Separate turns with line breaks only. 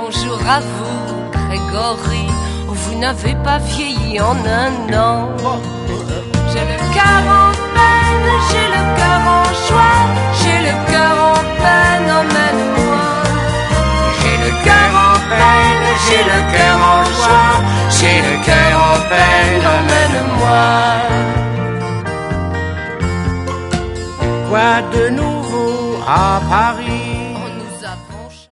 bonjour à vous, Grégory. Vous n'avez pas vieilli en un an. J'ai le cœur en peine, j'ai le cœur en joie, j'ai le cœur en peine, emmène-moi. J'ai le cœur en peine, j'ai le cœur en joie, j'ai le cœur en peine, emmène-moi.
Quoi de nouveau à Paris?